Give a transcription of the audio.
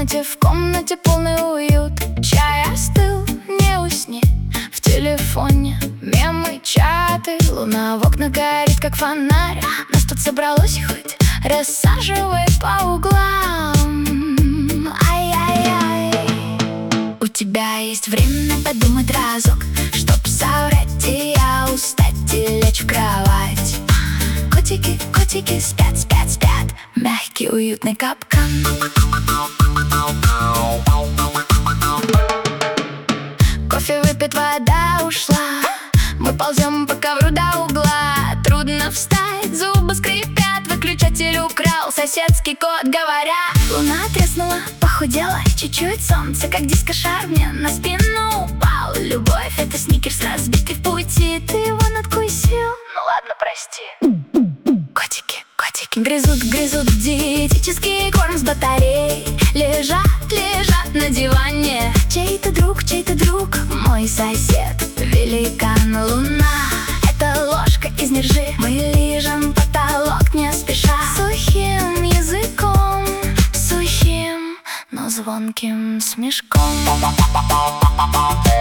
в комнате полный уют. Чай остыл, не усни. В телефоне мемы, чаты. Луна в окна горит, как фонарь. Нас тут собралось хоть рассаживай по углам. Ай-яй-яй. У тебя есть время подумать разок, чтоб соврать и я устать и лечь в кровать. Котики, котики спят, спят, спят. Мягкий, уютный капкан. Кофе выпит, вода ушла. Мы ползем по ковру до угла. Трудно встать, зубы скрипят. Выключатель украл соседский кот, говоря. Луна треснула, похудела чуть-чуть. Солнце, как диско-шар, мне на спину упал. Любовь — это сникерс, разбитый в пути. Ты его надкусил, ну ладно, прости. Котики, котики грызут, грызут диетический корм с батарей. Лежат, лежат на диване. Чей-то друг, мой сосед, великан Луна. Это ложка из нержи. Мы лижем потолок не спеша. Сухим языком, сухим, но звонким смешком.